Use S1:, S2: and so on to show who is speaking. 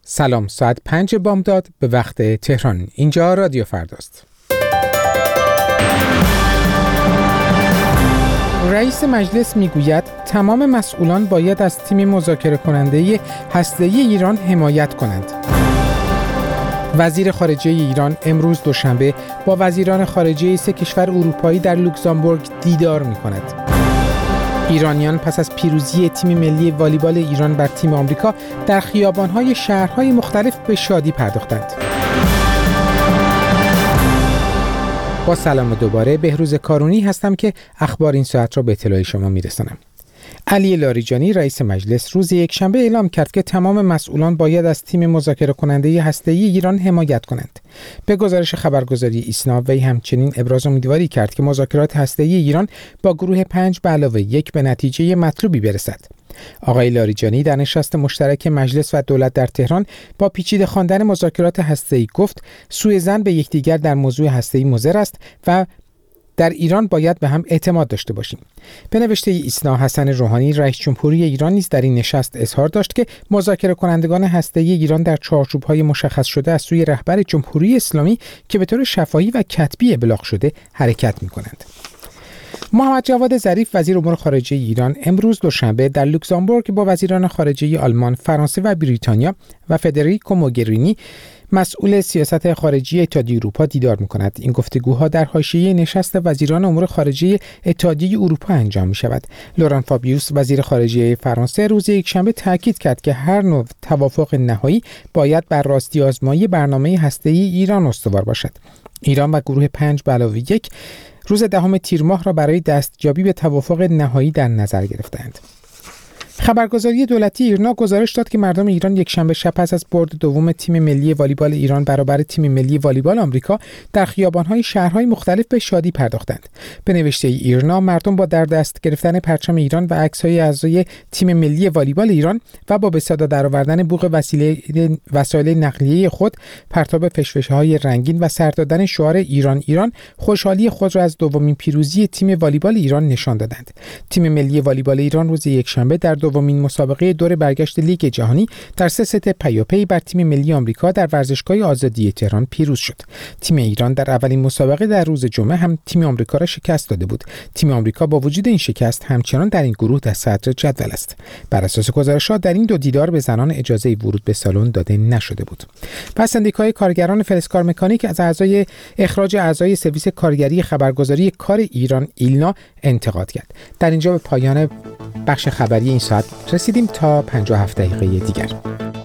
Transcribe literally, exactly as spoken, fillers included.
S1: سلام، ساعت پنج بامداد به وقت تهران. اینجا رادیو فرداست. رئیس مجلس میگوید تمام مسئولان باید از تیم مذاکره کننده هسته‌ای ایران حمایت کنند. وزیر خارجه ایران امروز دوشنبه با وزیران خارجه سه کشور اروپایی در لوکزامبورگ دیدار می‌کند. ایرانیان پس از پیروزی تیم ملی والیبال ایران بر تیم آمریکا در خیابان‌های شهرهای مختلف به شادی پرداختند. با سلام دوباره، بهروز کارونی هستم که اخبار این ساعت را به اطلاع شما میرسانم. علی لاریجانی رئیس مجلس روز یکشنبه اعلام کرد که تمام مسئولان باید از تیم مذاکره کننده هسته‌ای ایران حمایت کنند. به گزارش خبرگزاری ایسنا، وی همچنین ابراز امیدواری کرد که مذاکرات هسته‌ای ایران با گروه پنج به علاوه یک به نتیجه مطلوبی برسد. آقای لاریجانی در نشست مشترک مجلس و دولت در تهران با پیچیده خواندن مذاکرات هسته‌ای گفت سوءظن به یکدیگر در موضوع هسته‌ای مضر است و در ایران باید به هم اعتماد داشته باشیم. به نوشته ایسنا، حسن روحانی رئیس جمهوری ایران نیز در این نشست اظهار داشت که مذاکره کنندگان هسته‌ای ایران در چارچوب‌های مشخص شده از سوی رهبر جمهوری اسلامی که به طور شفاهی و کتبی ابلاغ شده حرکت می‌کنند. محمد جواد ظریف وزیر امور خارجه ایران امروز دوشنبه در لوکزامبورگ با وزیران خارجه آلمان، فرانسه و بریتانیا و فدریکو موگرینی مسئول سیاست خارجی اتحادیه اروپا دیدار می‌کند. این گفتگوها در حاشیه نشست وزیران امور خارجه اتحادیه اروپا انجام می‌شود. لوران فابیوس وزیر خارجه فرانسه روز یکشنبه تاکید کرد که هر نوع توافق نهایی باید بر راستی آزمایی برنامه هسته‌ای ایران استوار باشد. ایران و گروه پنج به علاوه یک روز دهم تیر ماه را برای دستیابی به توافق نهایی در نظر گرفتند. خبرگزاری دولتی ایرنا گزارش داد که مردم ایران یکشنبه شب پس از برد دوم تیم ملی والیبال ایران برابر تیم ملی والیبال آمریکا در خیابان‌های شهرهای مختلف به شادی پرداختند. به نوشته ایرنا، مردم با در دست گرفتن پرچم ایران و عکس‌های اعضای تیم ملی والیبال ایران و با به صدا درآوردن بوق وسیله وسایل نقلیه خود، پرتاب فشفشه‌های رنگین و سر دادن شعار ایران ایران، خوشحالی خود را از دومین پیروزی تیم والیبال ایران نشان دادند. تیم ملی والیبال ایران روز یکشنبه در دومین مسابقه دور برگشت لیگ جهانی در سه ست پیاپی بر تیم ملی آمریکا در ورزشگاه آزادی تهران پیروز شد. تیم ایران در اولین مسابقه در روز جمعه هم تیم آمریکا را شکست داده بود. تیم آمریکا با وجود این شکست همچنان در این گروه در صدر جدول است. بر اساس گزارشات در این دو دیدار به زنان اجازه ورود به سالن داده نشده بود. پس سندیکای کارگران فلزکار مکانیک از اعضای اخراج اعضای سرویس کارگری خبرگزاری کار ایران ایلنا انتقاد کرد. در اینجا به پایان بخش خبری این ساعت رسیدیم. تا پنجاه و هفت دقیقه دیگر.